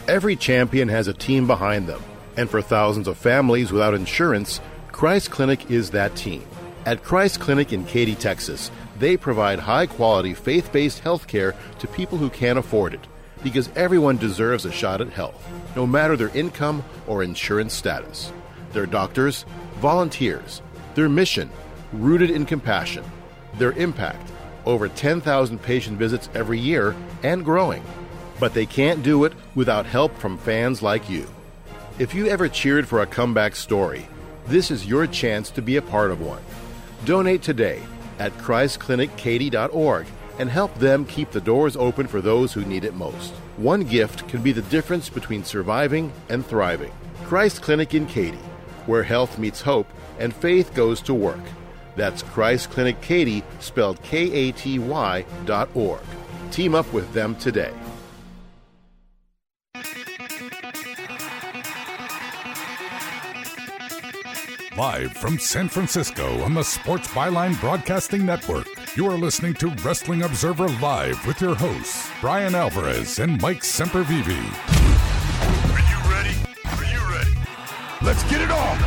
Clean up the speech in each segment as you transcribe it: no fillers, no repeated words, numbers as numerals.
Every champion has a team behind them, and for thousands of families without insurance, Christ Clinic is that team. At Christ Clinic in Katy, Texas, they provide high-quality, faith-based health care to people who can't afford it, because everyone deserves a shot at health, no matter their income or insurance status. Their doctors, volunteers, their mission, rooted in compassion, their impact, over 10,000 patient visits every year and growing. But they can't do it without help from fans like you. If you ever cheered for a comeback story, this is your chance to be a part of one. Donate today at ChristClinicKaty.org and help them keep the doors open for those who need it most. One gift can be the difference between surviving and thriving. Christ Clinic in Katy, where health meets hope and faith goes to work. That's Christ Clinic Katy, spelled Katy.org. Team up with them today. Live from San Francisco on the Sports Byline Broadcasting Network, you are listening to Wrestling Observer Live with your hosts, Brian Alvarez and Mike Sempervive. Are you ready? Are you ready? Let's get it on!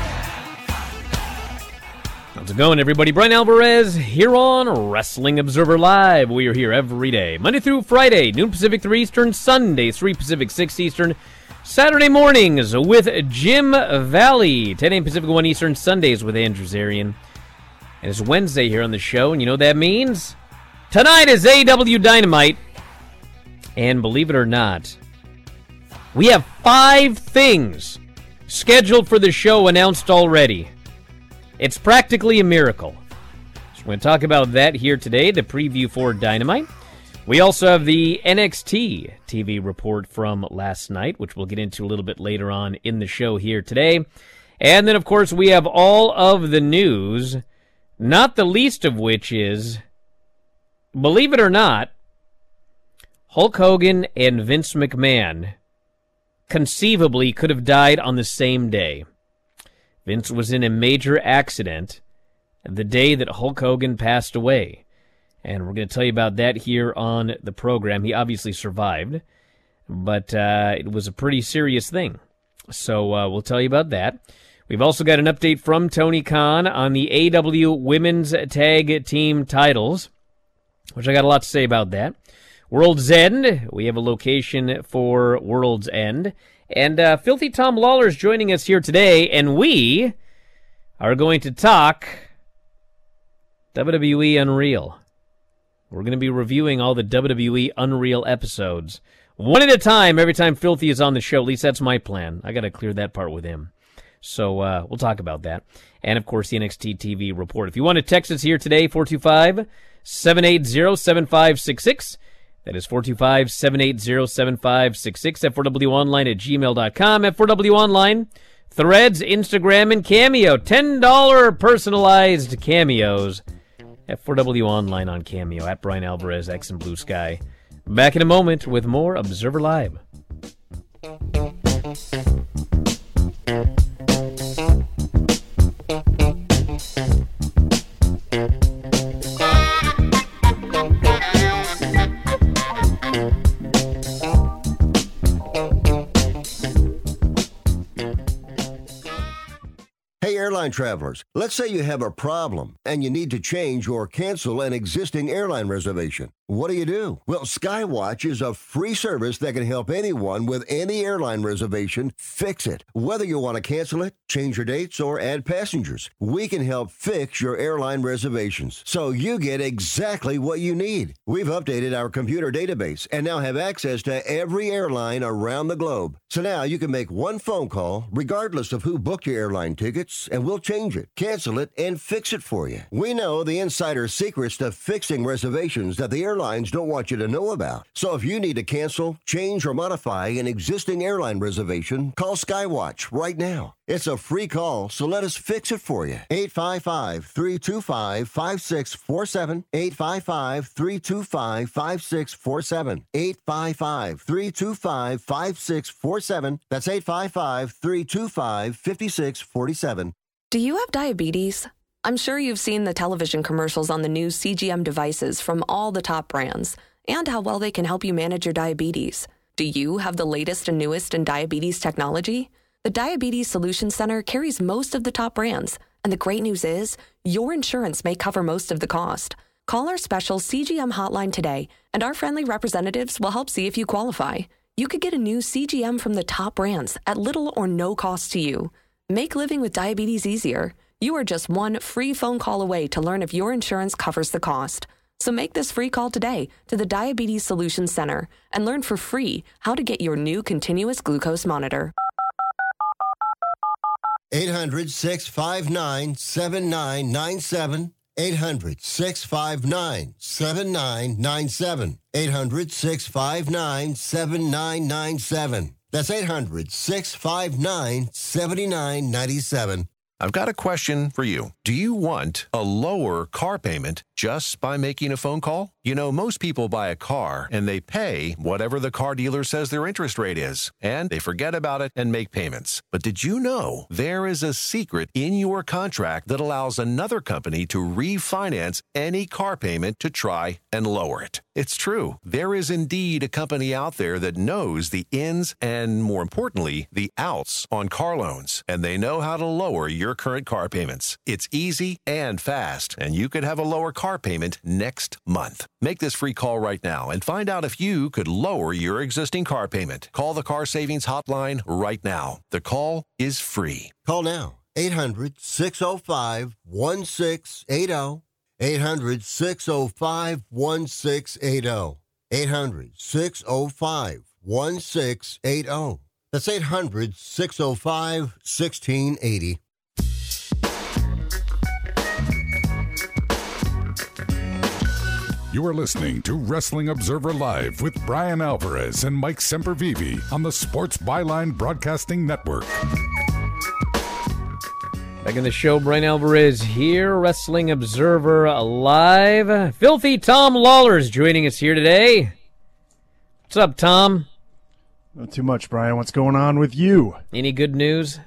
How's it going, everybody? Brian Alvarez here on Wrestling Observer Live. We are here every day, Monday through Friday, noon Pacific, 3 Eastern, Sunday, 3 Pacific, 6 Eastern, Saturday mornings with Jim Valley, 10 a.m. Pacific, 1 Eastern, Sundays with Andrew Zarian. And it's Wednesday here on the show, and you know what that means? Tonight is AEW Dynamite. And believe it or not, we have 5 things scheduled for the show announced already. It's practically a miracle. So we're going to talk about that here today, the preview for Dynamite. We also have the NXT TV report from last night, which we'll get into a little bit later on in the show here today. And then, of course, we have all of the news, not the least of which is, believe it or not, Hulk Hogan and Vince McMahon conceivably could have died on the same day. Vince was in a major accident the day that Hulk Hogan passed away. And we're going to tell you about that here on the program. He obviously survived, but it was a pretty serious thing. So we'll tell you about that. We've also got an update from Tony Khan on the AW Women's Tag Team titles, which I got a lot to say about that. World's End, we have a location for World's End. And Filthy Tom Lawler is joining us here today, and we are going to talk WWE Unreal. We're going to be reviewing all the WWE Unreal episodes, one at a time, every time Filthy is on the show. At least that's my plan. I got to clear that part with him. So we'll talk about that. And, of course, the NXT TV report. If you want to text us here today, 425-780-7566. That is 425-780-7566 at 4wonline@gmail.com. At 4wonline, Threads, Instagram, and Cameo. $10 personalized cameos at 4wonline on Cameo. At Brian Alvarez, X and Blue Sky. Back in a moment with more Observer Live. Hey, airline travelers, let's say you have a problem and you need to change or cancel an existing airline reservation. What do? Well, Skywatch is a free service that can help anyone with any airline reservation fix it. Whether you want to cancel it, change your dates, or add passengers, we can help fix your airline reservations so you get exactly what you need. We've updated our computer database and now have access to every airline around the globe. So now you can make one phone call regardless of who booked your airline tickets, and we'll change it, cancel it, and fix it for you. We know the insider secrets to fixing reservations that the airlines don't want you to know about. So if you need to cancel, change, or modify an existing airline reservation, call Skywatch right now. It's a free call, so let us fix it for you. 855-325-5647. 855-325-5647. 855-325-5647. That's 855-325-5647. Do you have diabetes? I'm sure you've seen the television commercials on the new CGM devices from all the top brands and how well they can help you manage your diabetes. Do you have the latest and newest in diabetes technology? The Diabetes Solutions Center carries most of the top brands, and the great news is your insurance may cover most of the cost. Call our special CGM hotline today, and our friendly representatives will help see if you qualify. You could get a new CGM from the top brands at little or no cost to you. Make living with diabetes easier. You are just one free phone call away to learn if your insurance covers the cost. So make this free call today to the Diabetes Solutions Center and learn for free how to get your new continuous glucose monitor. 800-659-7997. 800-659-7997. 800-659-7997. That's 800-659-7997. I've got a question for you. Do you want a lower car payment just by making a phone call? You know, most people buy a car and they pay whatever the car dealer says their interest rate is, and they forget about it and make payments. But did you know there is a secret in your contract that allows another company to refinance any car payment to try and lower it? It's true. There is indeed a company out there that knows the ins and, more importantly, the outs on car loans, and they know how to lower your current car payments. It's easy and fast, and you could have a lower car payment next month. Make this free call right now and find out if you could lower your existing car payment. Call the Car Savings Hotline right now. The call is free. Call now. 800-605-1680. 800-605-1680. 800-605-1680. That's 800-605-1680. You are listening to Wrestling Observer Live with Brian Alvarez and Mike Sempervive on the Sports Byline Broadcasting Network. Back in the show, Brian Alvarez here, Wrestling Observer Live. Filthy Tom Lawler's joining us here today. What's up, Tom? Not too much, Brian. What's going on with you? Any good news?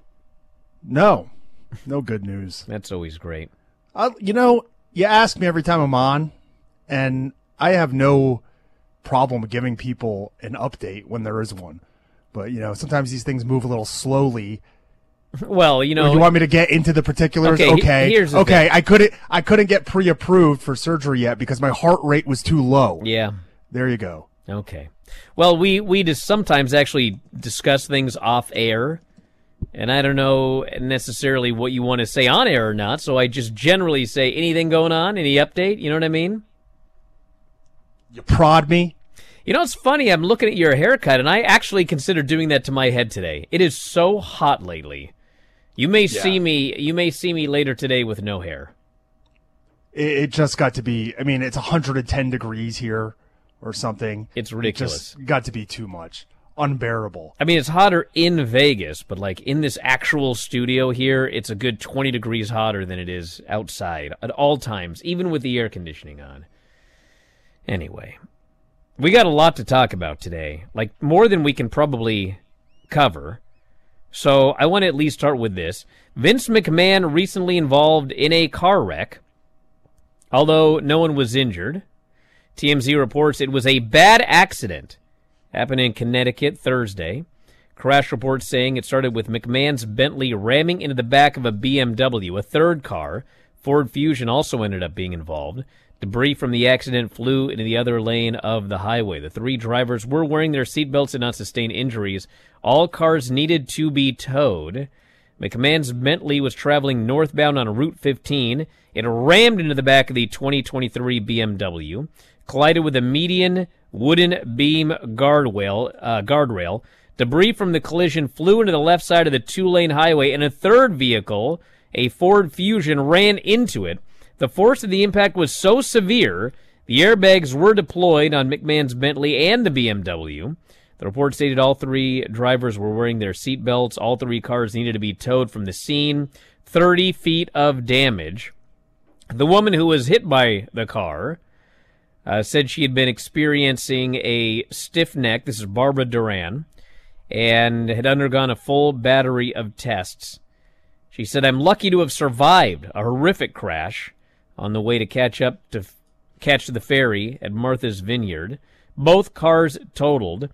No good news. That's always great. You ask me every time I'm on, and I have no problem giving people an update when there is one. But, sometimes these things move a little slowly. Well, You want me to get into the particulars? Okay. Here's the thing. I couldn't get pre-approved for surgery yet because my heart rate was too low. Yeah. There you go. Okay. Well, we just sometimes actually discuss things off air, and I don't know necessarily what you want to say on air or not, so I just generally say, anything going on? Any update? You know what I mean? You prod me? It's funny. I'm looking at your haircut, and I actually considered doing that to my head today. It is so hot lately. You may see me later today with no hair. It just got to be, it's 110 degrees here or something. It's ridiculous. It just got to be too much. Unbearable. It's hotter in Vegas, but like in this actual studio here, it's a good 20 degrees hotter than it is outside at all times, even with the air conditioning on. Anyway, we got a lot to talk about today, like more than we can probably cover. So I want to at least start with this. Vince McMahon recently involved in a car wreck, although no one was injured. TMZ reports it was a bad accident. Happened in Connecticut Thursday. Crash reports saying it started with McMahon's Bentley ramming into the back of a BMW, a third car. Ford Fusion also ended up being involved. Debris from the accident flew into the other lane of the highway. The three drivers were wearing their seatbelts and not sustained injuries. All cars needed to be towed. McMahon's Bentley was traveling northbound on Route 15. It rammed into the back of the 2023 BMW, collided with a median wooden beam guardrail. Debris from the collision flew into the left side of the two-lane highway, and a third vehicle, a Ford Fusion, ran into it. The force of the impact was so severe, the airbags were deployed on McMahon's Bentley and the BMW. The report stated all three drivers were wearing their seatbelts. All three cars needed to be towed from the scene. 30 feet of damage. The woman who was hit by the car said she had been experiencing a stiff neck. This is Barbara Duran, and had undergone a full battery of tests. She said, "I'm lucky to have survived a horrific crash on the way to catch the ferry at Martha's Vineyard. Both cars totaled.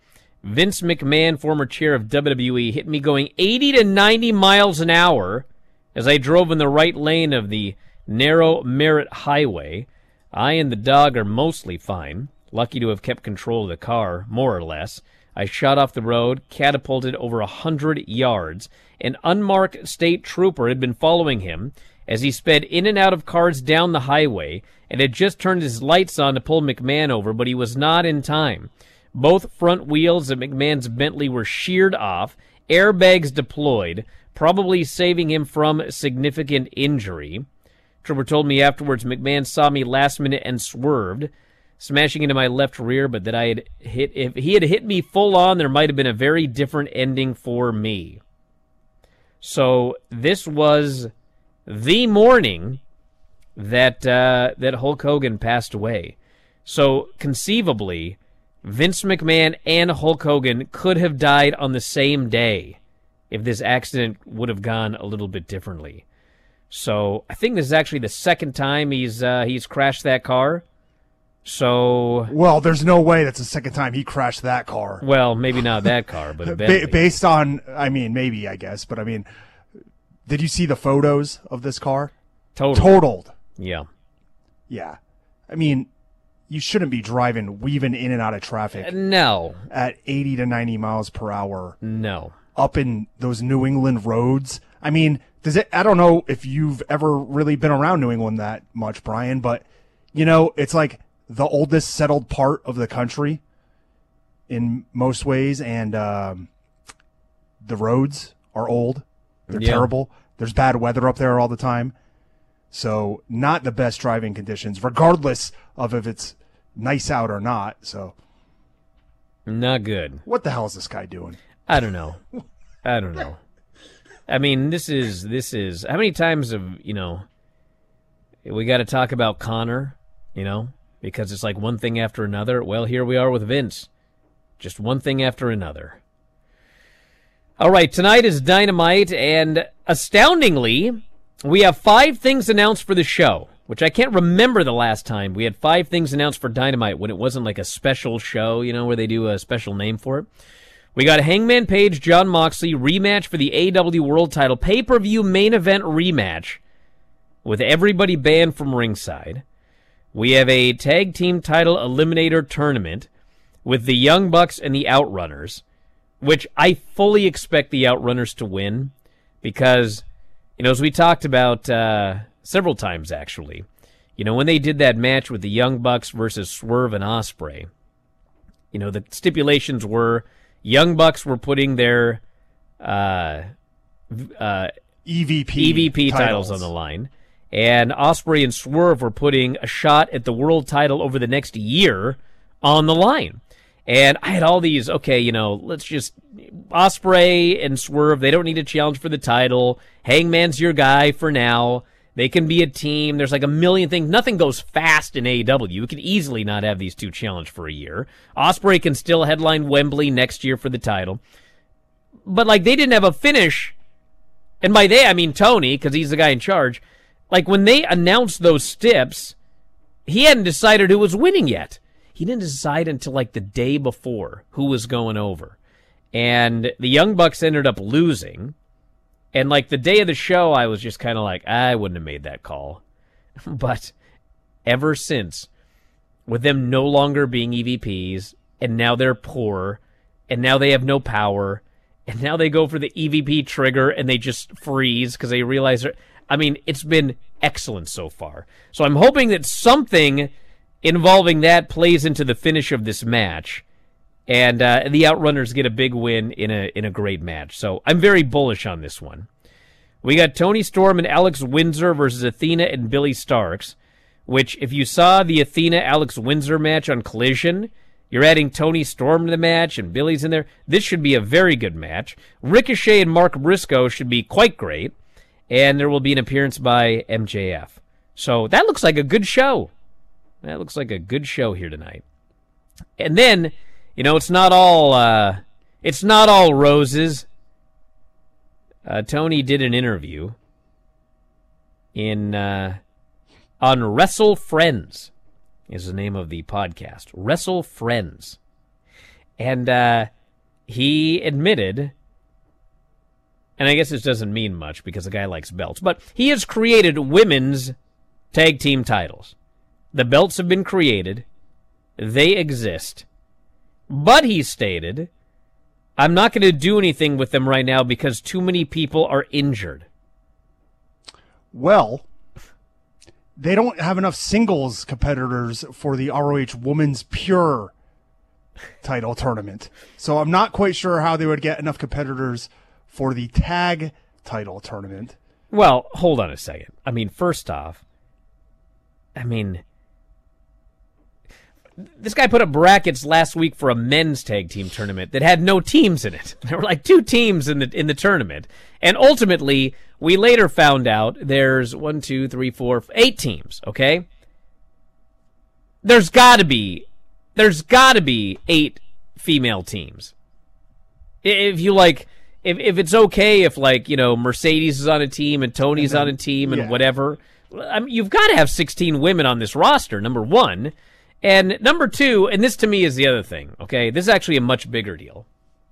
Vince McMahon, former chair of WWE, hit me going 80 to 90 miles an hour as I drove in the right lane of the narrow Merritt Highway. I and the dog are mostly fine. Lucky to have kept control of the car, more or less. I shot off the road, catapulted over 100 yards. An unmarked state trooper had been following him as he sped in and out of cars down the highway and had just turned his lights on to pull McMahon over, but he was not in time. Both front wheels of McMahon's Bentley were sheared off, airbags deployed, probably saving him from significant injury. Trooper told me afterwards McMahon saw me last minute and swerved, smashing into my left rear, but that if he had hit me full on, there might have been a very different ending for me. So this was the morning that Hulk Hogan passed away. So conceivably, Vince McMahon and Hulk Hogan could have died on the same day if this accident would have gone a little bit differently. So I think this is actually the second time he's crashed that car. So well, there's no way that's the second time he crashed that car. Well, maybe not that car, but a Bentley. Based on, I mean, maybe I guess, but I mean, did you see the photos of this car? Totaled. Yeah. Yeah. I mean, you shouldn't be weaving in and out of traffic. No. At 80 to 90 miles per hour. No. Up in those New England roads. I mean, I don't know if you've ever really been around New England that much, Brian, but, you know, it's like the oldest settled part of the country in most ways, and the roads are old. They're terrible. There's bad weather up there all the time. So not the best driving conditions, regardless of if it's nice out or not. So not good. What the hell is this guy doing? I don't know. I mean, this is how many times have, we got to talk about Connor, because it's like one thing after another. Well, here we are with Vince. Just one thing after another. All right, tonight is Dynamite, and astoundingly, we have 5 things announced for the show, which I can't remember the last time we had 5 things announced for Dynamite when it wasn't like a special show, where they do a special name for it. We got Hangman Page, Jon Moxley, rematch for the AEW World Title, pay-per-view main event rematch with everybody banned from ringside. We have a tag team title eliminator tournament with the Young Bucks and the Outrunners, which I fully expect the Outrunners to win because, as we talked about several times actually, when they did that match with the Young Bucks versus Swerve and Ospreay, the stipulations were Young Bucks were putting their EVP titles on the line, and Ospreay and Swerve were putting a shot at the world title over the next year on the line. And I had all these, let's just, Ospreay and Swerve, they don't need a challenge for the title. Hangman's your guy for now. They can be a team. There's like a million things. Nothing goes fast in AEW. You could easily not have these two challenge for a year. Ospreay can still headline Wembley next year for the title. But, they didn't have a finish. And by they, I mean Tony, because he's the guy in charge. When they announced those stips, he hadn't decided who was winning yet. He didn't decide until, the day before who was going over. And the Young Bucks ended up losing. And, the day of the show, I was just kind of I wouldn't have made that call. But ever since, with them no longer being EVPs, and now they're poor, and now they have no power, and now they go for the EVP trigger, and they just freeze because they realize it's been excellent so far. So I'm hoping that something involving that plays into the finish of this match. And the Outrunners get a big win in a great match. So I'm very bullish on this one. We got Toni Storm and Alex Windsor versus Athena and Billy Starks, which if you saw the Athena-Alex Windsor match on Collision, you're adding Toni Storm to the match and Billy's in there. This should be a very good match. Ricochet and Mark Briscoe should be quite great. And there will be an appearance by MJF. So that looks like a good show. That looks like a good show here tonight. And then, it's not all roses. Tony did an interview on Wrestle Friends is the name of the podcast. Wrestle Friends. And he admitted, and I guess this doesn't mean much because the guy likes belts, but he has created women's tag team titles. The belts have been created. They exist. But he stated, I'm not going to do anything with them right now because too many people are injured. Well, they don't have enough singles competitors for the ROH Women's Pure title tournament. So I'm not quite sure how they would get enough competitors for the tag title tournament. Well, hold on a second. First off, this guy put up brackets last week for a men's tag team tournament that had no teams in it. There were like 2 teams in the tournament. And ultimately, we later found out there's 8 teams, okay? There's got to be 8 female teams. If it's okay if Mercedes is on a team and Tony's on a team and whatever, you've got to have 16 women on this roster, number one. And number two, and this to me is the other thing, okay? This is actually a much bigger deal.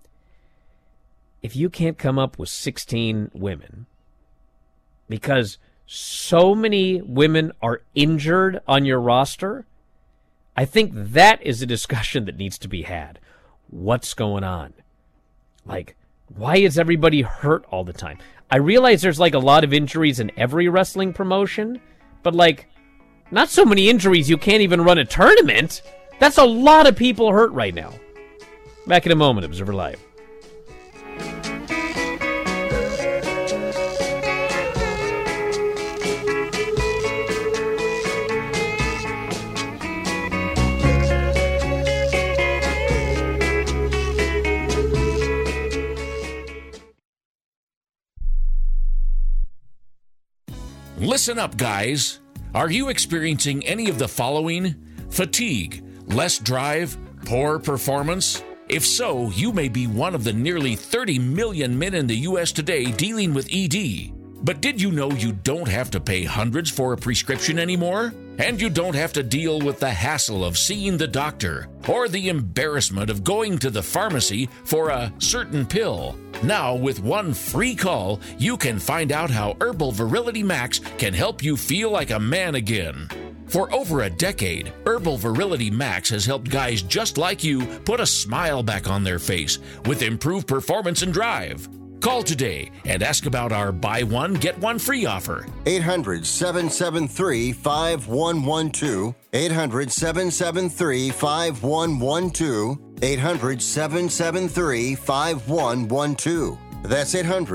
If you can't come up with 16 women because so many women are injured on your roster, I think that is a discussion that needs to be had. What's going on? Why is everybody hurt all the time? I realize there's a lot of injuries in every wrestling promotion, but not so many injuries you can't even run a tournament. That's a lot of people hurt right now. Back in a moment, Observer Live. Listen up, guys. Are you experiencing any of the following? Fatigue, less drive, poor performance? If so, you may be one of the nearly 30 million men in the U.S. today dealing with ED. But did you know you don't have to pay hundreds for a prescription anymore? And you don't have to deal with the hassle of seeing the doctor or the embarrassment of going to the pharmacy for a certain pill. Now, with one free call, you can find out how Herbal Virility Max can help you feel like a man again. For over a decade, Herbal Virility Max has helped guys just like you put a smile back on their face with improved performance and drive. Call today and ask about our buy one, get one free offer. 800-773-5112. 800-773-5112. 800-773-5112. That's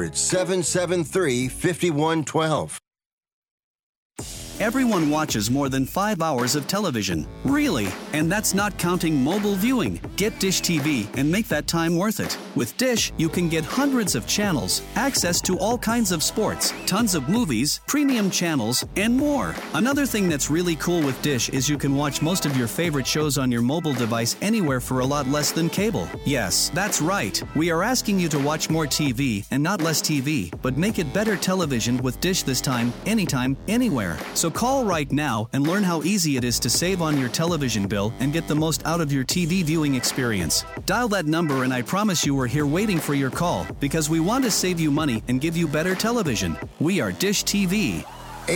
800-773-5112. Everyone watches more than 5 hours of television. Really? And that's not counting mobile viewing. Get Dish TV and make that time worth it. With Dish, you can get hundreds of channels, access to all kinds of sports, tons of movies, premium channels, and more. Another thing that's really cool with Dish is you can watch most of your favorite shows on your mobile device anywhere for a lot less than cable. Yes, that's right. We are asking you to watch more TV and not less TV, but make it better television with Dish this time, anytime, anywhere. So call right now and learn how easy it is to save on your television bill and get the most out of your TV viewing experience. Dial that number and I promise you we're here waiting for your call because we want to save you money and give you better television. We are Dish TV.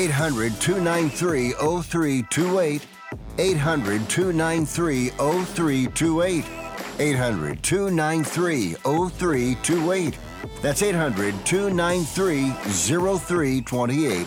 800-293-0328. 800-293-0328. 800-293-0328. That's 800-293-0328.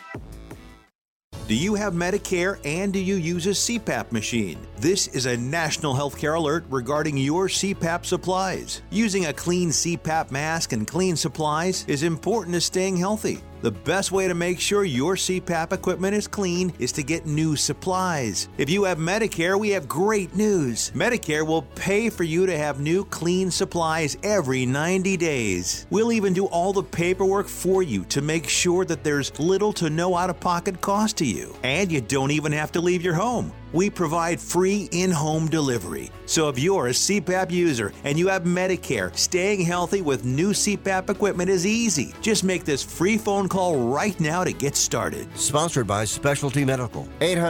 Do you have Medicare and do you use a CPAP machine? This is a national healthcare alert regarding your CPAP supplies. Using a clean CPAP mask and clean supplies is important to staying healthy. The best way to make sure your CPAP equipment is clean is to get new supplies. If you have Medicare, we have great news. Medicare will pay for you to have new clean supplies every 90 days. We'll even do all the paperwork for you to make sure that there's little to no out-of-pocket cost to you. And you don't even have to leave your home. We provide free in-home delivery. So if you're a CPAP user and you have Medicare, staying healthy with new CPAP equipment is easy. Just make this free phone call right now to get started. Sponsored by Specialty Medical.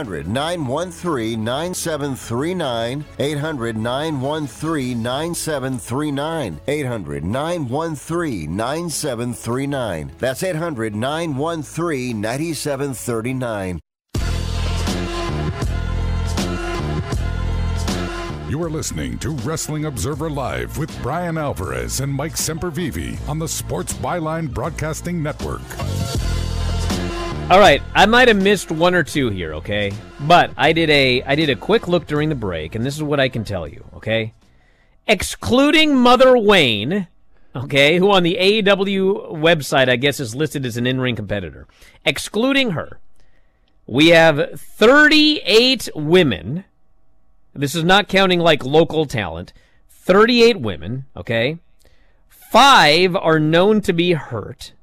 800-913-9739. 800-913-9739. 800-913-9739. That's 800-913-9739. You are listening to Wrestling Observer Live with Brian Alvarez and Mike Sempervive on the Sports Byline Broadcasting Network. All right, I might have missed one or two here, okay? But I did a quick look during the break, and this is what I can tell you, okay? Excluding Mother Wayne, okay, who on the AEW website I guess is listed as an in-ring competitor. Excluding her, we have 38 women. This is not counting like local talent. 38 women, okay? 5 are known to be hurt.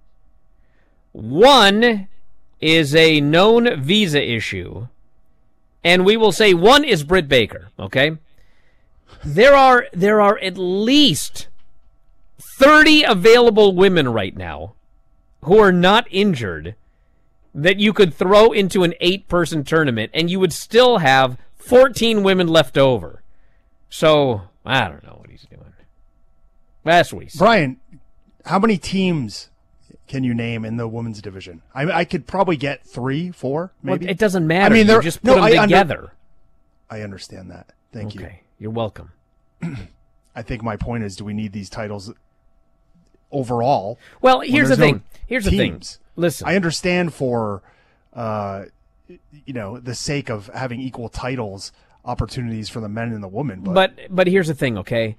1 is a known visa issue. And we will say 1 is Britt Baker, okay? There are at least 30 available women right now who are not injured that you could throw into an 8-person tournament and you would still have 14 women left over. So, I don't know what he's doing. That's what he said. Brian, how many teams can you name in the women's division? I could probably get 3, 4, maybe. Well, it doesn't matter. I mean, you just put them together. I understand that. Thank you. Okay, you're welcome. I think my point is, do we need these titles overall? Well, here's the thing. Here's the thing. Listen. I understand for the sake of having equal titles, opportunities for the men and the women. But here's the thing, okay?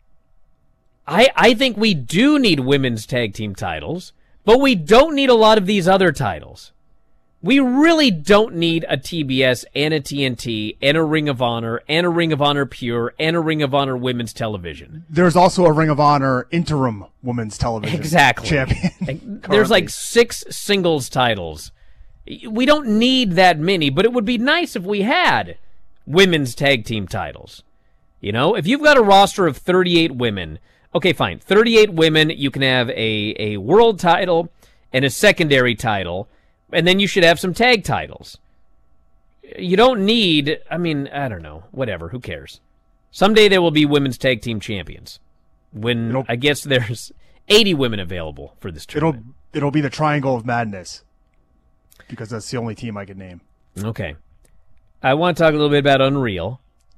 I think we do need women's tag team titles, but we don't need a lot of these other titles. We really don't need a TBS and a TNT and a Ring of Honor and a Ring of Honor Pure and a Ring of Honor Women's Television. There's also a Ring of Honor interim Women's Television champion. There's like 6 singles titles. We don't need that many, but it would be nice if we had women's tag team titles. You know, if you've got a roster of 38 women, okay, fine. 38 women, you can have a world title and a secondary title, and then you should have some tag titles. You don't need, I don't know, whatever, who cares? Someday there will be women's tag team champions when I guess there's 80 women available for this tournament. It'll be the Triangle of Madness because that's the only team I can name. Okay. I want to talk a little bit about Unreal.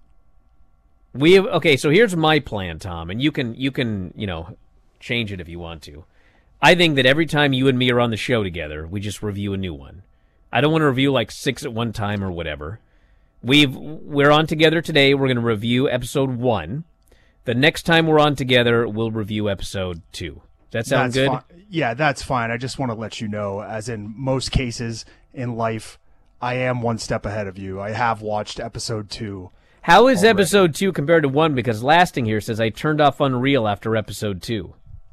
So here's my plan, Tom, and you can change it if you want to. I think that every time you and me are on the show together, we just review a new one. I don't want to review like 6 at one time or whatever. We're on together today. We're going to review episode 1. The next time we're on together, we'll review episode 2. Does that sound good? Yeah, that's fine. I just want to let you know, as in most cases in life, I am one step ahead of you. I have watched episode 2. How is episode 2 compared to 1? Because Lasting here says I turned off Unreal after episode 2.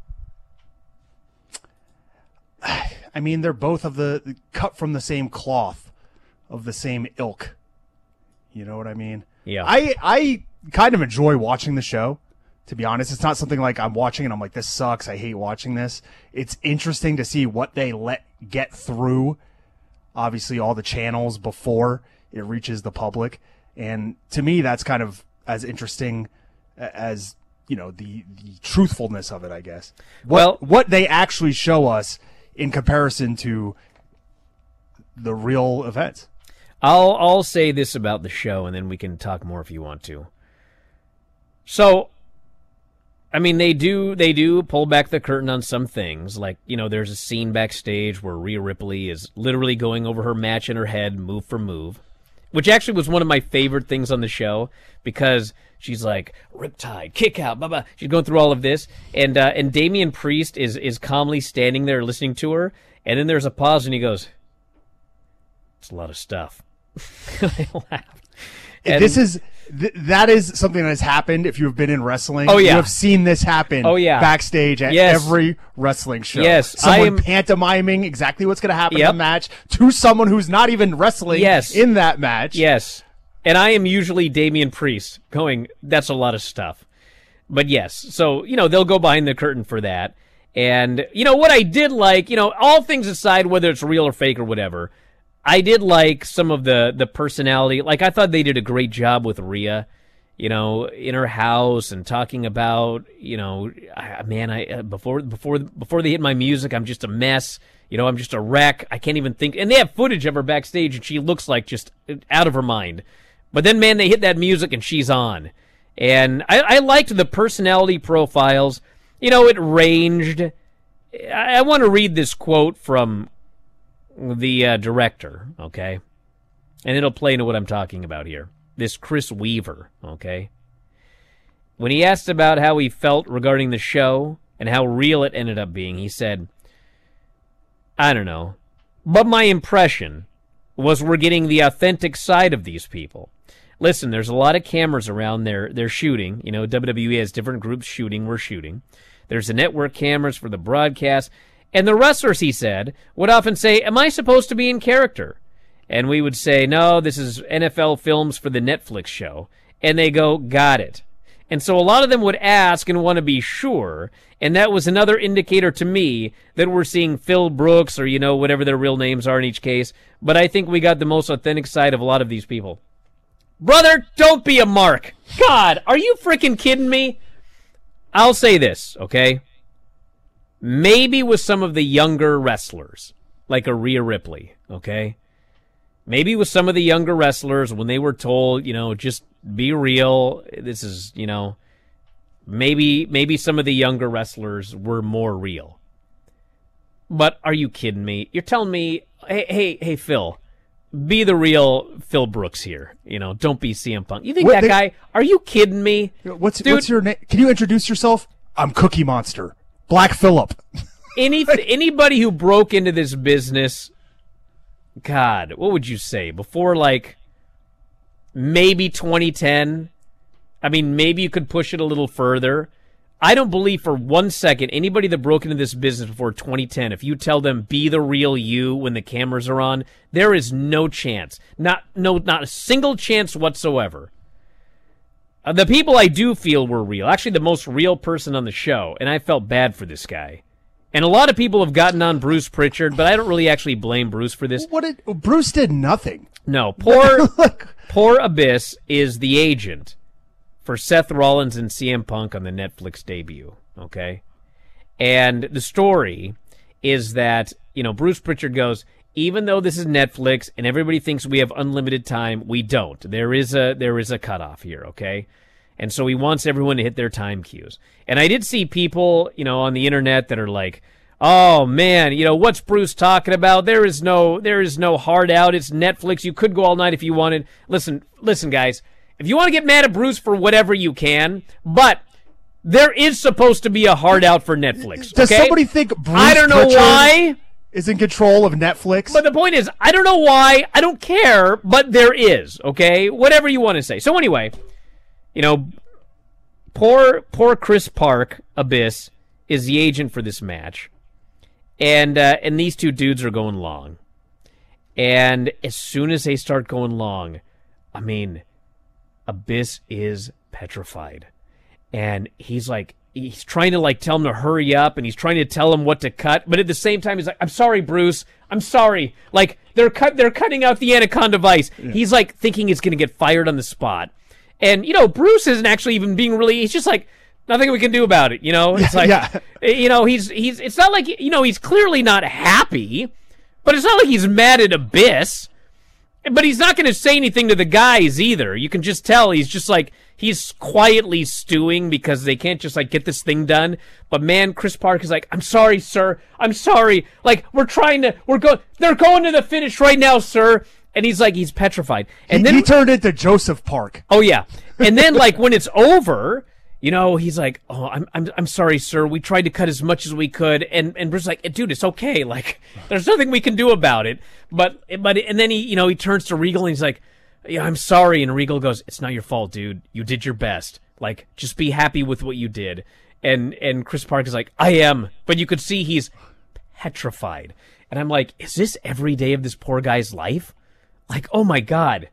I mean, they're both of the cut from the same cloth, of the same ilk. You know what I mean? Yeah. I kind of enjoy watching the show, to be honest. It's not something like I'm watching and I'm like, this sucks, I hate watching this. It's interesting to see what they let get through, obviously, all the channels before it reaches the public. And to me, that's kind of as interesting as, the truthfulness of it, I guess. What they actually show us in comparison to the real events. I'll say this about the show, and then we can talk more if you want to. So, I mean, they do pull back the curtain on some things. Like, there's a scene backstage where Rhea Ripley is literally going over her match in her head, move for move, which actually was one of my favorite things on the show because she's like, Riptide, kick out, blah, blah. She's going through all of this, and Damian Priest is calmly standing there listening to her, and then there's a pause, and he goes, it's a lot of stuff. I laughed. That is something that has happened if you've been in wrestling. Oh, yeah. You have seen this happen backstage at every wrestling show. Yes. Someone pantomiming exactly what's going to happen in the match to someone who's not even wrestling in that match. Yes. And I am usually Damian Priest going, that's a lot of stuff. But yes, so, they'll go behind the curtain for that. And, what I did like, all things aside, whether it's real or fake or whatever, I did like some of the personality. Like, I thought they did a great job with Rhea, in her house and talking about, before they hit my music, I'm just a mess. I'm just a wreck. I can't even think. And they have footage of her backstage, and she looks like just out of her mind. But then, man, they hit that music, and she's on. And I liked the personality profiles. It ranged. I want to read this quote from the director, okay? And it'll play into what I'm talking about here. This Chris Weaver, okay? When he asked about how he felt regarding the show and how real it ended up being, he said, I don't know, but my impression was we're getting the authentic side of these people. Listen, there's a lot of cameras around there. They're shooting. WWE has different groups shooting. We're shooting. There's the network cameras for the broadcast. And the wrestlers, he said, would often say, am I supposed to be in character? And we would say, no, this is NFL films for the Netflix show. And they go, got it. And so a lot of them would ask and want to be sure. And that was another indicator to me that we're seeing Phil Brooks or, whatever their real names are in each case. But I think we got the most authentic side of a lot of these people. Brother, don't be a mark. God, are you freaking kidding me? I'll say this, okay? Maybe with some of the younger wrestlers, like a Rhea Ripley, okay? Maybe with some of the younger wrestlers, when they were told, just be real, this is, maybe some of the younger wrestlers were more real. But are you kidding me? You're telling me, hey, Phil, be the real Phil Brooks here. Don't be CM Punk. You think guy? Are you kidding me? What's your name? Can you introduce yourself? I'm Cookie Monster, Black Phillip. Anybody who broke into this business, God, what would you say? Before maybe 2010. I mean, maybe you could push it a little further. I don't believe for 1 second anybody that broke into this business before 2010, if you tell them be the real you when the cameras are on, there is no chance. Not a single chance whatsoever. The people I do feel were real, actually the most real person on the show, and I felt bad for this guy. And a lot of people have gotten on Bruce Pritchard, but I don't really actually blame Bruce for this. Bruce did nothing. No, poor Abyss is the agent for Seth Rollins and CM Punk on the Netflix debut, okay? And the story is that, Bruce Pritchard goes, even though this is Netflix and everybody thinks we have unlimited time, we don't. There is a cutoff here, okay? And so he wants everyone to hit their time cues. And I did see people, on the internet that are like, oh man, what's Bruce talking about? There is no hard out. It's Netflix. You could go all night if you wanted. Listen, guys. If you want to get mad at Bruce for whatever you can, but there is supposed to be a hard out for Netflix. Does okay? somebody think Bruce I don't know Pritchard why is in control of Netflix? But the point is, I don't know why. I don't care, but there is. Okay, whatever you want to say. So anyway, poor Chris Park, Abyss, is the agent for this match, and these two dudes are going long, and as soon as they start going long, I mean, Abyss is petrified. And he's trying to tell him to hurry up, and he's trying to tell him what to cut, but at the same time he's like, I'm sorry, Bruce. I'm sorry. They're cutting out the Anaconda Vice. Yeah. He's thinking he's gonna get fired on the spot. And Bruce isn't actually even being really, he's just nothing we can do about it, It's he's it's not like, he's clearly not happy, but it's not like he's mad at Abyss. But he's not going to say anything to the guys either. You can just tell he's just he's quietly stewing because they can't just get this thing done. But man, Chris Park is I'm sorry, sir. I'm sorry. They're going to the finish right now, sir. And he's petrified. And then he turned into Joseph Park. Oh yeah. And then when it's over, he's oh, I'm sorry, sir. We tried to cut as much as we could, and Bruce's dude, it's okay. There's nothing we can do about it. But and then he turns to Regal and he's yeah, I'm sorry. And Regal goes, it's not your fault, dude. You did your best. Just be happy with what you did. And Chris Park is I am. But you could see he's petrified. And I'm is this every day of this poor guy's life? Oh my God.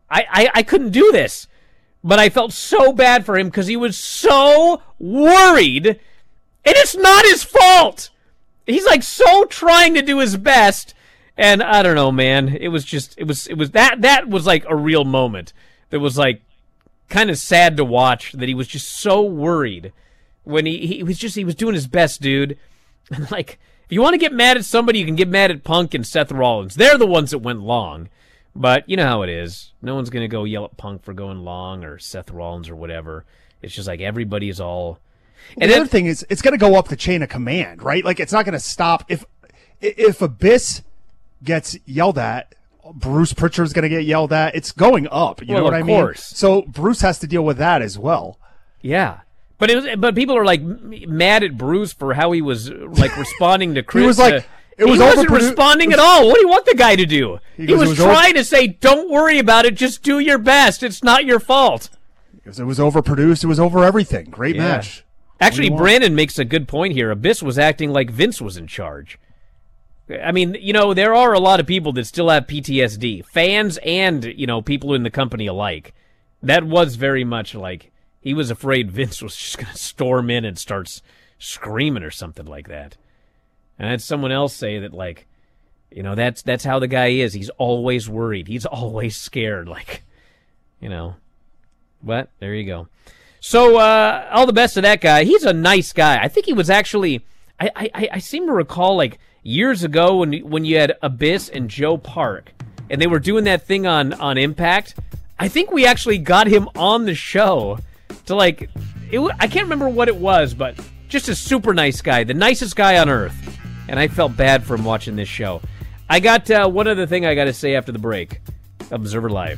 I couldn't do this. But I felt so bad for him because he was so worried. And it's not his fault. He's like so trying to do his best. And I don't know, man. It was that was like a real moment. That was like kind of sad to watch, that he was just so worried when he was doing his best, dude. And like, if you want to get mad at somebody, you can get mad at Punk and Seth Rollins. They're the ones that went long. But you know how it is. No one's going to go yell at Punk for going long or Seth Rollins or whatever. It's just like everybody is all... And the other thing is, it's going to go up the chain of command, right? Like, it's not going to stop. If Abyss gets yelled at, Bruce Pritchard's going to get yelled at. It's going up. You know what I mean? Of course. So Bruce has to deal with that as well. Yeah. But people are like mad at Bruce for how he was like responding to Chris. He was like... He wasn't responding at all. What do you want the guy to do? He was trying to say, don't worry about it. Just do your best. It's not your fault. It was overproduced. It was over everything. Great match. Actually, Brandon makes a good point here. Abyss was acting like Vince was in charge. I mean, you know, there are a lot of people that still have PTSD. Fans and, you know, people in the company alike. That was very much like he was afraid Vince was just going to storm in and start screaming or something like that. And I had someone else say that, like, you know, that's how the guy is. He's always worried. He's always scared. Like, you know. But there you go. So all the best to that guy. He's a nice guy. I think he was actually. I seem to recall like years ago when you had Abyss and Joe Park, and they were doing that thing on Impact. I think we actually got him on the show to like. I can't remember what it was, but just a super nice guy, the nicest guy on earth. And I felt bad for him watching this show. I got one other thing I got to say after the break. Observer Live.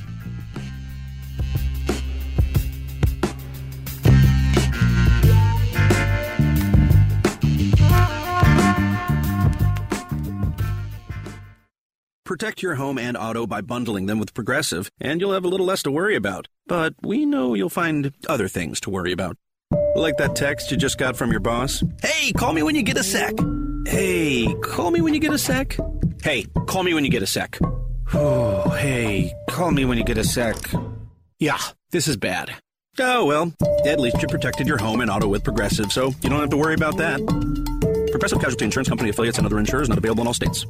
Protect your home and auto by bundling them with Progressive, and you'll have a little less to worry about. But we know you'll find other things to worry about. Like that text you just got from your boss. Hey, call me when you get a sec. Hey, call me when you get a sec. Hey, call me when you get a sec. Oh, hey, call me when you get a sec. Yeah, this is bad. Oh, well, at least you protected your home and auto with Progressive, so you don't have to worry about that. Progressive Casualty Insurance Company, affiliates, and other insurers not available in all states.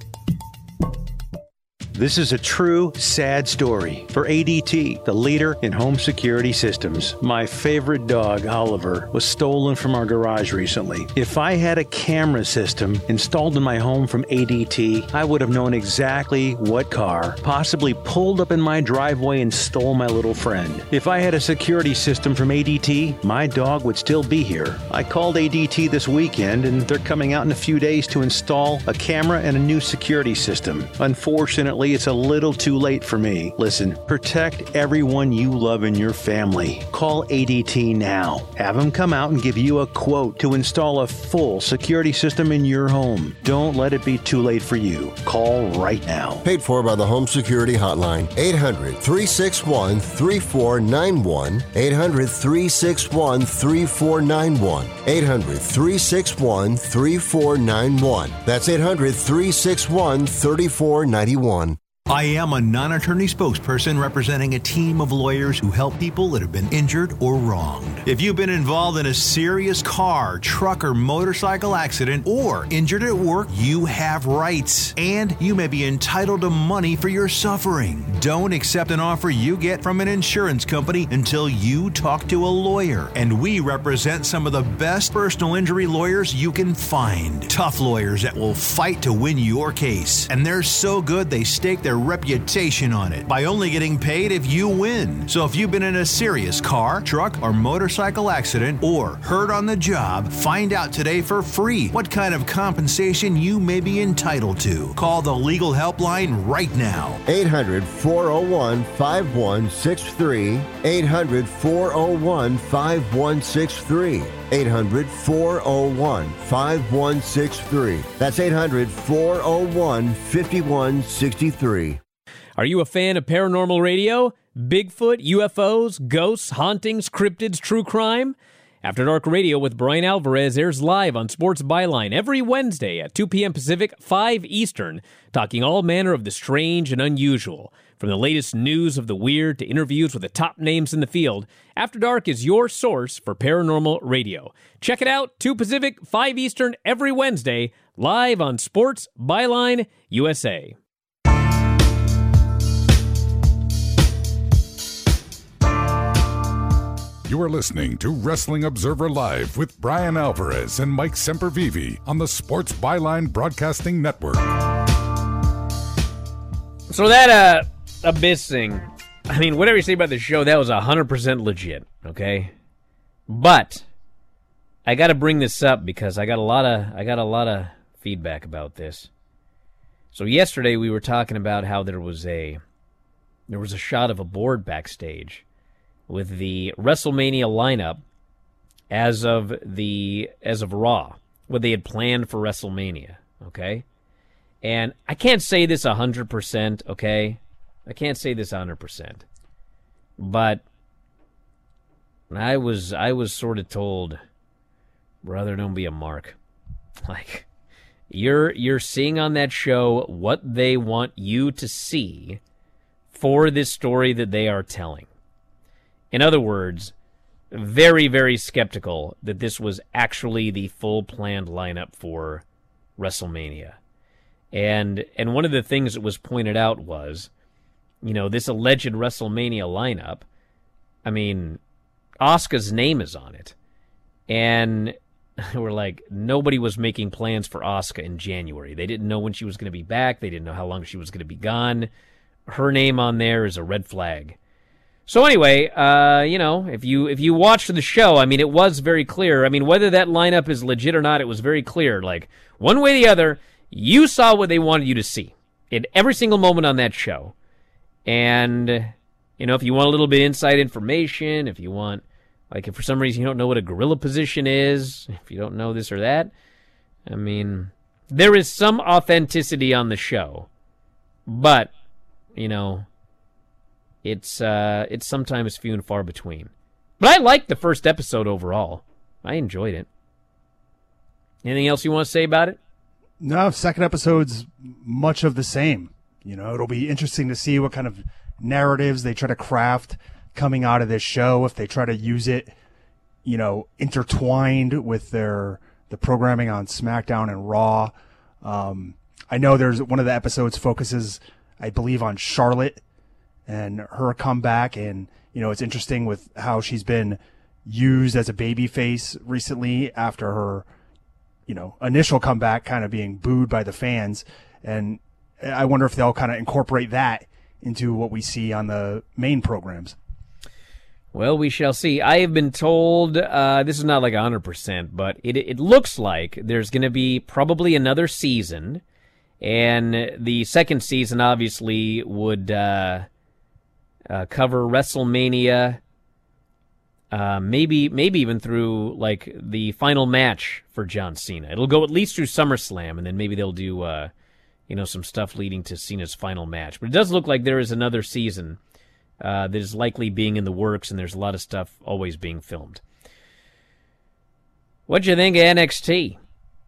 This is a true sad story for ADT, the leader in home security systems. My favorite dog, Oliver, was stolen from our garage recently. If I had a camera system installed in my home from ADT, I would have known exactly what car possibly pulled up in my driveway and stole my little friend. If I had a security system from ADT, my dog would still be here. I called ADT this weekend, and they're coming out in a few days to install a camera and a new security system. Unfortunately, it's a little too late for me. Listen, protect everyone you love in your family. Call ADT now. Have them come out and give you a quote to install a full security system in your home. Don't let it be too late for you. Call right now. Paid for by the Home Security Hotline. 800-361-3491. 800-361-3491. 800-361-3491. That's 800-361-3491. I am a non-attorney spokesperson representing a team of lawyers who help people that have been injured or wronged. If you've been involved in a serious car, truck, or motorcycle accident or injured at work, you have rights, and you may be entitled to money for your suffering. Don't accept an offer you get from an insurance company until you talk to a lawyer, and we represent some of the best personal injury lawyers you can find. Tough lawyers that will fight to win your case, and they're so good they stake their reputation on it by only getting paid if you win. So if you've been in a serious car, truck, or motorcycle accident or hurt on the job, find out today for free what kind of compensation you may be entitled to. Call the legal helpline right now. 800-401-5163. 800-401-5163. 800-401-5163. That's 800-401-5163. Are you a fan of paranormal radio? Bigfoot, UFOs, ghosts, hauntings, cryptids, true crime? After Dark Radio with Brian Alvarez airs live on Sports Byline every Wednesday at 2 p.m. Pacific, 5 Eastern, talking all manner of the strange and unusual. From the latest news of the weird to interviews with the top names in the field, After Dark is your source for paranormal radio. Check it out, 2 Pacific, 5 Eastern, every Wednesday, live on Sports Byline USA. You are listening to Wrestling Observer Live with Brian Alvarez and Mike Sempervive on the Sports Byline Broadcasting Network. So that Abyss thing, I mean, whatever you say about the show, that was 100% legit, okay? But I got to bring this up because I got a lot of feedback about this. So yesterday we were talking about how there was a shot of a board backstage with the WrestleMania lineup as of Raw, what they had planned for WrestleMania, okay? And I can't say this 100%, okay? I can't say this 100%. But I was sort of told, brother, don't be a mark. Like, you're seeing on that show what they want you to see for this story that they are telling. In other words, very, very skeptical that this was actually the full planned lineup for WrestleMania. And one of the things that was pointed out was, you know, this alleged WrestleMania lineup, I mean, Asuka's name is on it. And we're like, nobody was making plans for Asuka in January. They didn't know when she was going to be back. They didn't know how long she was going to be gone. Her name on there is a red flag. So anyway, you know, if you watched the show, I mean, it was very clear. I mean, whether that lineup is legit or not, it was very clear. Like, one way or the other, you saw what they wanted you to see in every single moment on that show. And, you know, if you want a little bit of inside information, if you want, like, if for some reason you don't know what a gorilla position is, if you don't know this or that, I mean, there is some authenticity on the show. But, you know, it's sometimes few and far between. But I liked the first episode overall. I enjoyed it. Anything else you want to say about it? No, second episode's much of the same. You know, it'll be interesting to see what kind of narratives they try to craft coming out of this show, if they try to use it, you know, intertwined with the programming on SmackDown and Raw. I know there's one of the episodes focuses, I believe, on Charlotte and her comeback, and, you know, it's interesting with how she's been used as a babyface recently after her, you know, initial comeback kind of being booed by the fans. And I wonder if they'll kind of incorporate that into what we see on the main programs. Well, we shall see. I have been told, this is not like 100%, but it looks like there's going to be probably another season, and the second season obviously would cover WrestleMania, maybe even through like the final match for John Cena. It'll go at least through SummerSlam, and then maybe they'll do you know, some stuff leading to Cena's final match. But it does look like there is another season that is likely being in the works, and there's a lot of stuff always being filmed. What'd you think of NXT?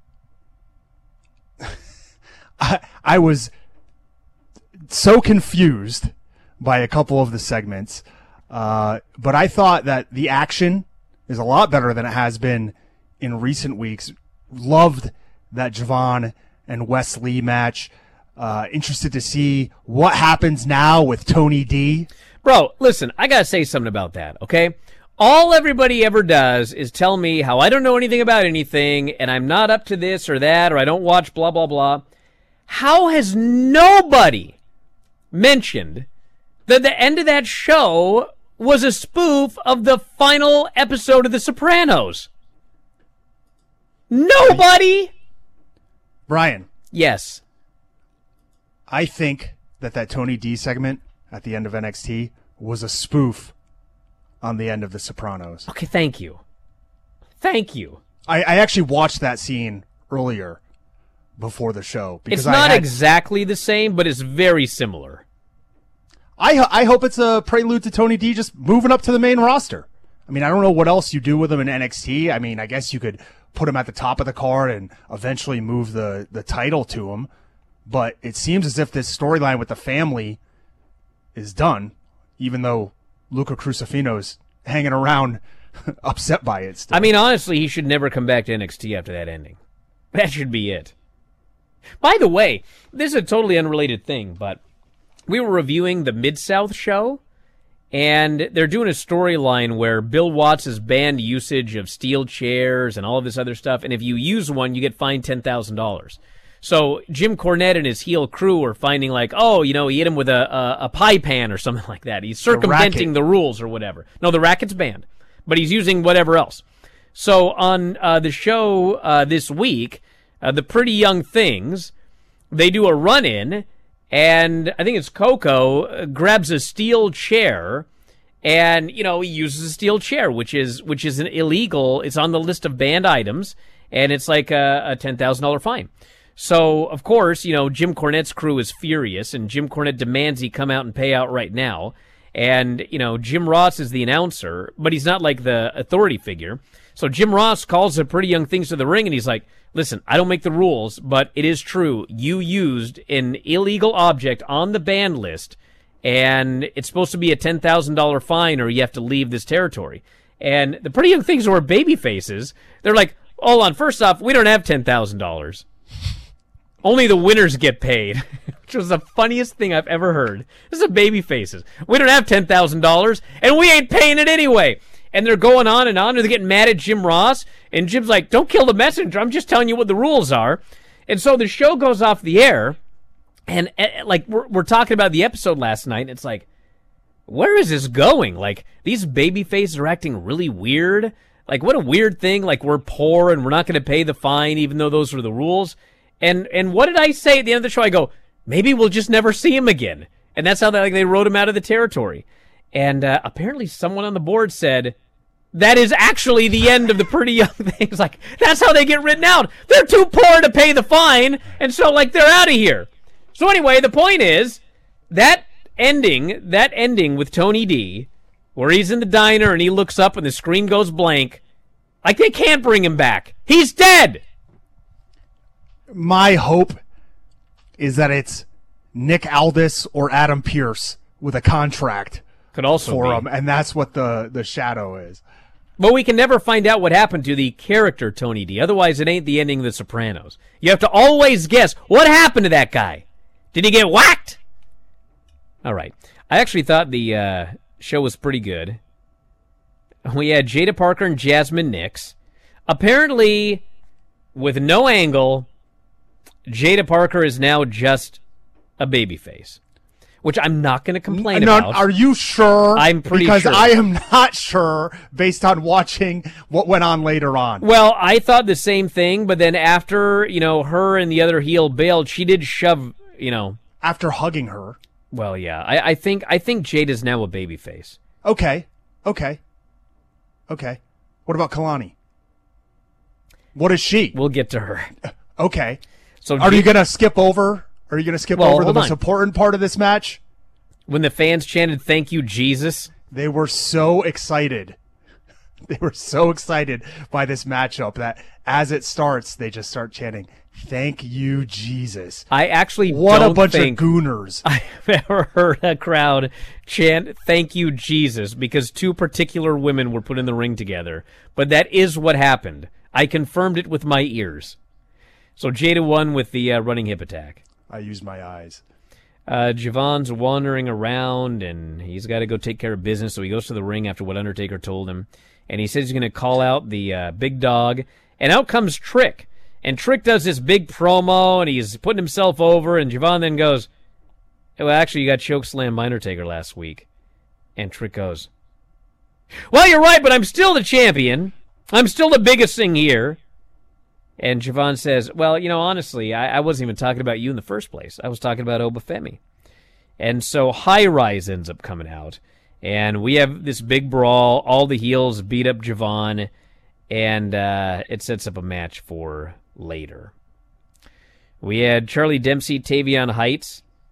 I was so confused by a couple of the segments, but I thought that the action is a lot better than it has been in recent weeks. Loved that Javon and Wes Lee match. Interested to see what happens now with Tony D. Bro, listen, I gotta say something about that, okay? All everybody ever does is tell me how I don't know anything about anything, and I'm not up to this or that, or I don't watch blah, blah, blah. How has nobody mentioned that the end of that show was a spoof of the final episode of The Sopranos? Nobody! Brian. Yes. I think that Tony D segment at the end of NXT was a spoof on the end of The Sopranos. Okay, thank you. Thank you. I actually watched that scene earlier before the show. Because it's not exactly the same, but it's very similar. I hope it's a prelude to Tony D just moving up to the main roster. I mean, I don't know what else you do with him in NXT. I mean, I guess you could put him at the top of the card and eventually move the title to him. But it seems as if this storyline with the family is done, even though Luca Crucifino's hanging around upset by it still. I mean, honestly, he should never come back to NXT after that ending. That should be it. By the way, this is a totally unrelated thing, but we were reviewing the Mid-South show, and they're doing a storyline where Bill Watts has banned usage of steel chairs and all of this other stuff, and if you use one, you get fined $10,000. So Jim Cornette and his heel crew are finding like, oh, he hit him with a pie pan or something like that. He's circumventing the rules or whatever. No, the racket's banned, but he's using whatever else. So on the show this week, the Pretty Young Things, they do a run-in, and I think it's Coco grabs a steel chair, and he uses a steel chair, which is an illegal. It's on the list of banned items, and it's like a $10,000 fine. So of course, Jim Cornette's crew is furious, and Jim Cornette demands he come out and pay out right now. And Jim Ross is the announcer, but he's not like the authority figure. So Jim Ross calls the Pretty Young Things to the ring, and he's like, listen, I don't make the rules, but it is true. You used an illegal object on the ban list, and it's supposed to be a $10,000 fine or you have to leave this territory. And the Pretty Young Things who are baby faces, they're like, hold on, first off, we don't have $10,000. Only the winners get paid, which was the funniest thing I've ever heard. This is a baby faces. We don't have $10,000, and we ain't paying it anyway. And they're going on, and they're getting mad at Jim Ross, and Jim's like, don't kill the messenger, I'm just telling you what the rules are. And so the show goes off the air, and like we're talking about the episode last night, and it's like, where is this going? Like, these baby faces are acting really weird. Like, what a weird thing, like we're poor and we're not going to pay the fine even though those are the rules. And what did I say at the end of the show? I go, maybe we'll just never see him again. And that's how they wrote him out of the territory. And apparently someone on the board said, that is actually the end of the Pretty Young Things. Like, that's how they get written out. They're too poor to pay the fine, and so, like, they're out of here. So anyway, the point is, that ending with Tony D, where he's in the diner and he looks up and the screen goes blank, like, they can't bring him back. He's dead! My hope is that it's Nick Aldis or Adam Pearce with a contract could also for be. him, and that's what the shadow is. But we can never find out what happened to the character Tony D. Otherwise, it ain't the ending of The Sopranos. You have to always guess, what happened to that guy? Did he get whacked? All right. I actually thought the show was pretty good. We had Jada Parker and Jasmine Nix. Apparently, with no angle, Jada Parker is now just a babyface, which I'm not going to complain about. Are you sure? I'm pretty sure. Because I am not sure based on watching what went on later on. Well, I thought the same thing, but then after, her and the other heel bailed, she did shove, After hugging her. Well, yeah. I think Jada's now a babyface. Okay. What about Kalani? What is she? We'll get to her. Okay. So are you going to skip over? Are you going to skip over the most important part of this match? When the fans chanted, "Thank you, Jesus." They were so excited. They were so excited by this matchup that as it starts, they just start chanting, "Thank you, Jesus." I actually what don't a bunch think of gooners. I've ever heard a crowd chant, "Thank you, Jesus," because two particular women were put in the ring together. But that is what happened. I confirmed it with my ears. So Jada won with the running hip attack. I used my eyes. Javon's wandering around, and he's got to go take care of business, so he goes to the ring after what Undertaker told him. And he says he's going to call out the big dog. And out comes Trick. And Trick does this big promo, and he's putting himself over, and Javon then goes, well, actually, you got chokeslammed by Undertaker last week. And Trick goes, well, you're right, but I'm still the champion. I'm still the biggest thing here. And Javon says, well, honestly, I wasn't even talking about you in the first place. I was talking about Obafemi. And so High Rise ends up coming out. And we have this big brawl. All the heels beat up Javon. And it sets up a match for later. We had Charlie Dempsey, Tavion Heights.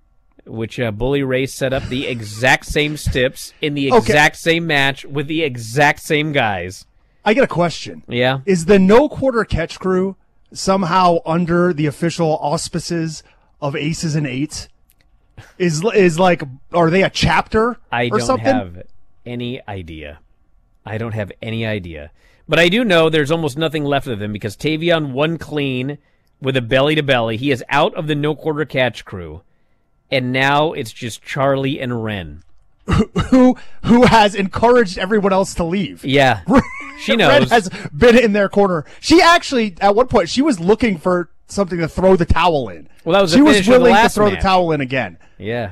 which Bully Ray set up the exact same steps in the exact same match with the exact same guys. I get a question. Yeah. Is the No Quarter Catch crew somehow under the official auspices of Aces and Eights? Is like, are they a chapter I or don't something? have any idea. I don't have any idea. But I do know there's almost nothing left of them because Tavion won clean with a belly-to-belly. He is out of the No Quarter Catch crew. And now it's just Charlie and Ren. Who has encouraged everyone else to leave. Yeah. She knows. Ren has been in their corner. She actually, at one point, she was looking for something to throw the towel in. Well, that was she the was finish of the willing to last throw match. the towel in again. Yeah.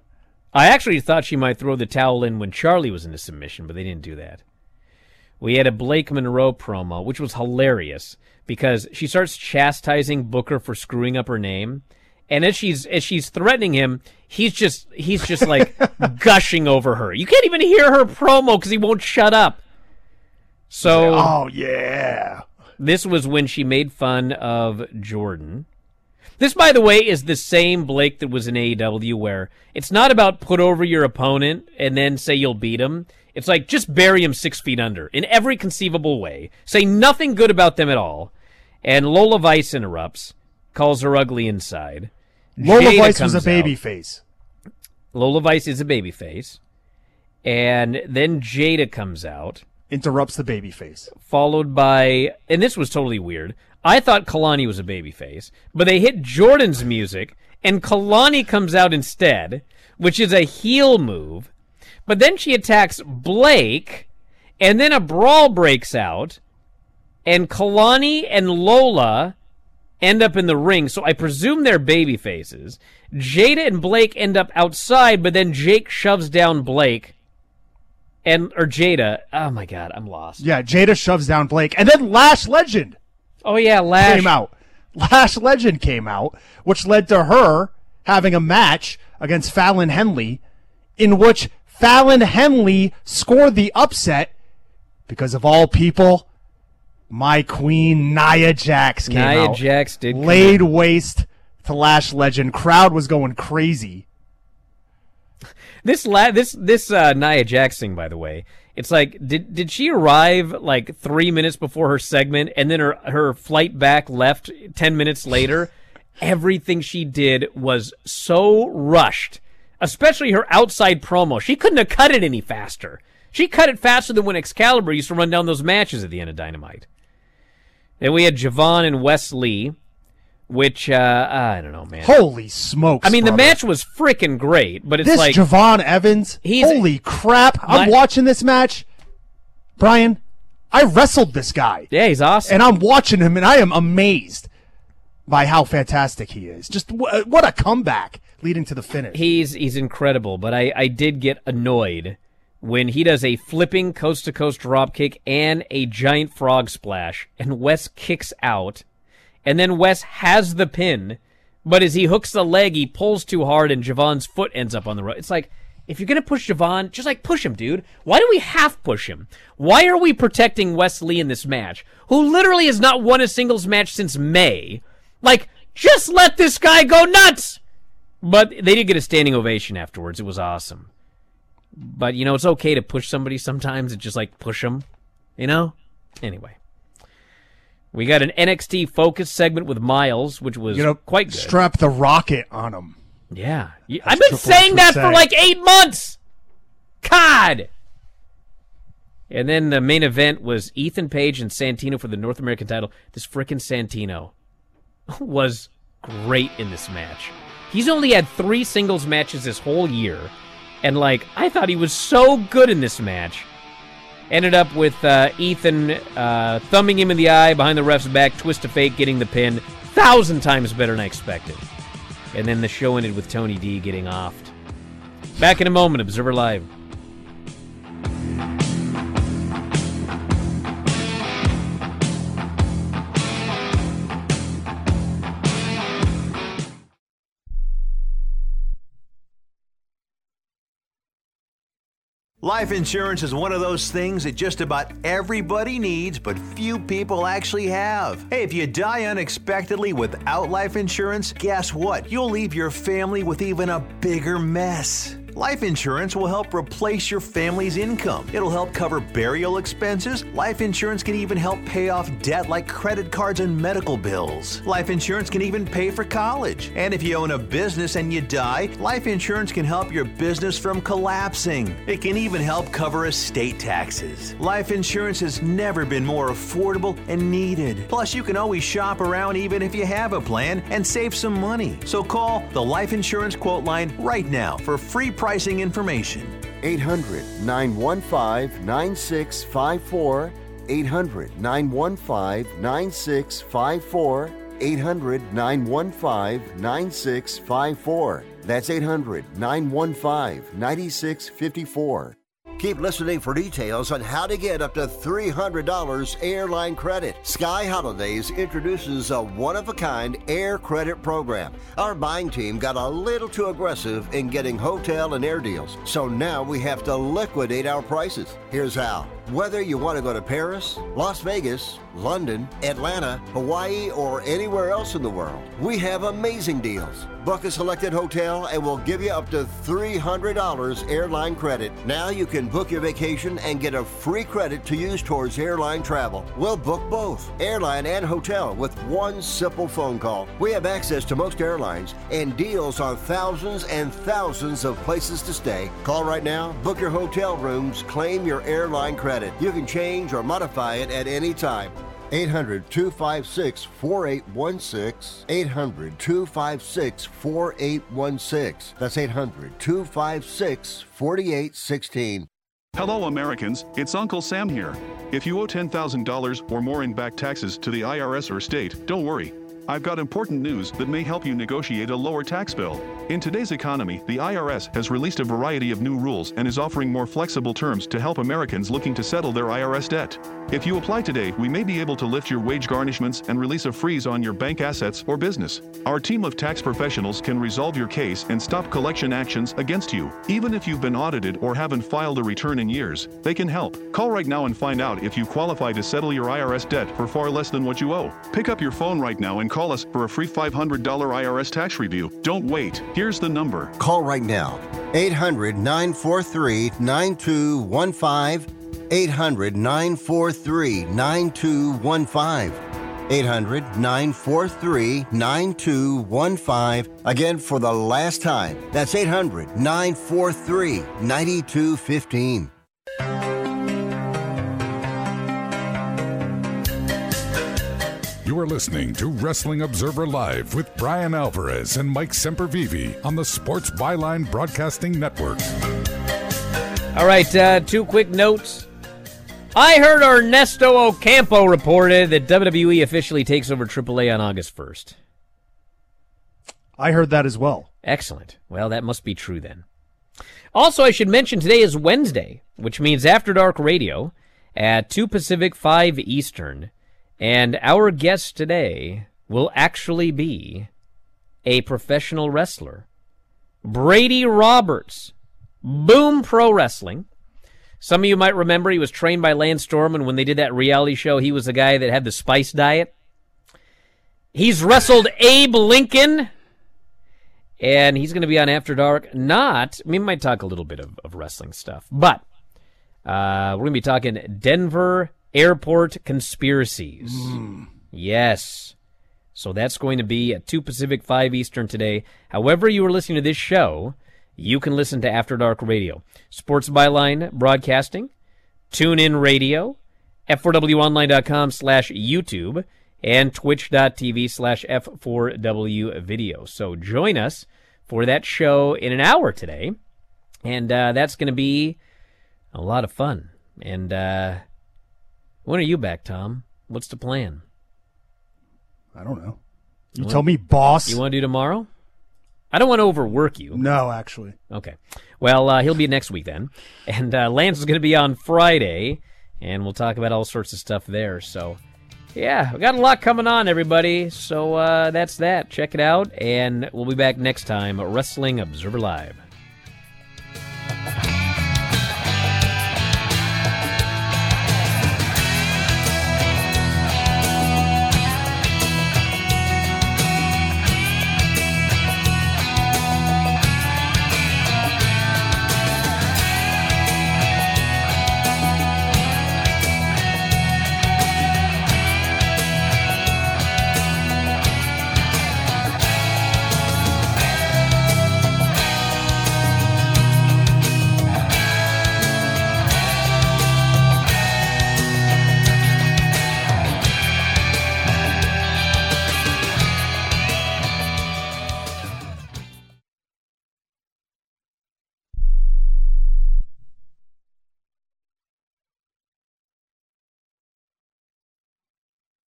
I actually thought she might throw the towel in when Charlie was in a submission, but they didn't do that. We had a Blake Monroe promo, which was hilarious because she starts chastising Booker for screwing up her name. And as she's threatening him, he's just like gushing over her. You can't even hear her promo because he won't shut up. So, oh yeah, this was when she made fun of Jordan. This, by the way, is the same Blake that was in AEW, where it's not about put over your opponent and then say you'll beat him. It's like just bury him 6 feet under in every conceivable way. Say nothing good about them at all. And Lola Vice interrupts, calls her ugly inside. Lola Jada Vice was a comes baby out. face. Lola Vice is a baby face. And then Jada comes out. Interrupts the baby face. Followed by, and this was totally weird, I thought Kalani was a baby face, but they hit Jordan's music, and Kalani comes out instead, which is a heel move. But then she attacks Blake, and then a brawl breaks out, and Kalani and Lola end up in the ring, so I presume they're baby faces. Jada and Blake end up outside, but then Jake shoves down Blake. Or Jada. Oh my God, I'm lost. Yeah, Jada shoves down Blake. And then Lash Legend. Oh yeah, Lash. Came out. Lash Legend came out, which led to her having a match against Fallon Henley, in which Fallon Henley scored the upset because of all people, my queen Nia Jax came out. Nia Jax did laid waste to Lash Legend. Crowd was going crazy. This Nia Jax thing, by the way, it's like, did she arrive like 3 minutes before her segment, and then her flight back left 10 minutes later? Everything she did was so rushed, especially her outside promo. She couldn't have cut it any faster. She cut it faster than when Excalibur used to run down those matches at the end of Dynamite. Then we had Javon and Wes Lee, which, I don't know, man. Holy smokes, I mean, brother. the match was freaking great, but it's this like... Javon Evans, holy crap. I'm watching this match. Brian, I wrestled this guy. Yeah, he's awesome. And I'm watching him, and I am amazed by how fantastic he is. Just what a comeback leading to the finish. He's incredible, but I did get annoyed when he does a flipping coast-to-coast dropkick and a giant frog splash, and Wes kicks out, and then Wes has the pin, but as he hooks the leg, he pulls too hard, and Javon's foot ends up on the rope. It's like, if you're going to push Javon, just like push him, dude. Why do we half push him? Why are we protecting Wes Lee in this match, who literally has not won a singles match since May? Like, just let this guy go nuts! But they did get a standing ovation afterwards. It was awesome. But, you know, it's okay to push somebody sometimes and just, like, push them, you know? Anyway. We got an NXT Focus segment with Miles, which was quite good. Strap the rocket on him. Yeah. I've been saying that for like 8 months! God! And then the main event was Ethan Page and Santino for the North American title. This frickin' Santino was great in this match. He's only had 3 singles matches this whole year. And, like, I thought he was so good in this match. Ended up with Ethan thumbing him in the eye behind the ref's back, twist of fate, getting the pin. 1,000 times better than I expected. And then the show ended with Tony D getting offed. Back in a moment, Observer Live. Life insurance is one of those things that just about everybody needs, but few people actually have. Hey, if you die unexpectedly without life insurance, guess what? You'll leave your family with even a bigger mess. Life insurance will help replace your family's income. It'll help cover burial expenses. Life insurance can even help pay off debt like credit cards and medical bills. Life insurance can even pay for college. And if you own a business and you die, life insurance can help your business from collapsing. It can even help cover estate taxes. Life insurance has never been more affordable and needed. Plus, you can always shop around even if you have a plan and save some money. So call the Life Insurance Quote Line right now for free pricing information. 800-915-9654. 800-915-9654. 800-915-9654. That's 800-915-9654. Keep listening for details on how to get up to $300 airline credit. Sky Holidays introduces a one-of-a-kind air credit program. Our buying team got a little too aggressive in getting hotel and air deals, so now we have to liquidate our prices. Here's how. Whether you want to go to Paris, Las Vegas, London, Atlanta, Hawaii, or anywhere else in the world, we have amazing deals. Book a selected hotel and we'll give you up to $300 airline credit. Now you can book your vacation and get a free credit to use towards airline travel. We'll book both, airline and hotel, with one simple phone call. We have access to most airlines and deals on thousands and thousands of places to stay. Call right now, book your hotel rooms, claim your airline credit. You can change or modify it at any time. 800-256-4816. 800-256-4816. That's 800-256-4816. Hello, Americans. It's Uncle Sam here. If you owe $10,000 or more in back taxes to the IRS or state, don't worry. I've got important news that may help you negotiate a lower tax bill. In today's economy, the IRS has released a variety of new rules and is offering more flexible terms to help Americans looking to settle their IRS debt. If you apply today, we may be able to lift your wage garnishments and release a freeze on your bank assets or business. Our team of tax professionals can resolve your case and stop collection actions against you. Even if you've been audited or haven't filed a return in years, they can help. Call right now and find out if you qualify to settle your IRS debt for far less than what you owe. Pick up your phone right now and call us for a free $500 IRS tax review. Don't wait. Here's the number. Call right now. 800-943-9215. 800-943-9215. 800-943-9215. Again, for the last time, that's 800-943-9215. You are listening to Wrestling Observer Live with Brian Alvarez and Mike Sempervive on the Sports Byline Broadcasting Network. All right, two quick notes. I heard Ernesto Ocampo reported that WWE officially takes over AAA on August 1st. I heard that as well. Excellent. Well, that must be true then. Also, I should mention today is Wednesday, which means After Dark Radio at 2 Pacific, 5 Eastern. And our guest today will actually be a professional wrestler. Brady Roberts, Boom Pro Wrestling. Some of you might remember he was trained by Lance Storm, and when they did that reality show, he was the guy that had the spice diet. He's wrestled Abe Lincoln, and he's going to be on After Dark. We might talk a little bit of wrestling stuff, but we're going to be talking Denver Airport Conspiracies. Yes. So that's going to be at 2 Pacific, 5 Eastern today. However you are listening to this show, you can listen to After Dark Radio. Sports Byline Broadcasting, TuneIn Radio, F4WOnline.com/YouTube, and Twitch.tv/F4W Video. So join us for that show in an hour today. And that's going to be a lot of fun. And when are you back, Tom? What's the plan? I don't know. You tell me, boss. You want to do tomorrow? I don't want to overwork you. No, actually. Okay. Well, he'll be next week then. And Lance is going to be on Friday, and we'll talk about all sorts of stuff there. So, yeah, we got a lot coming on, everybody. So that's that. Check it out, and we'll be back next time, Wrestling Observer Live.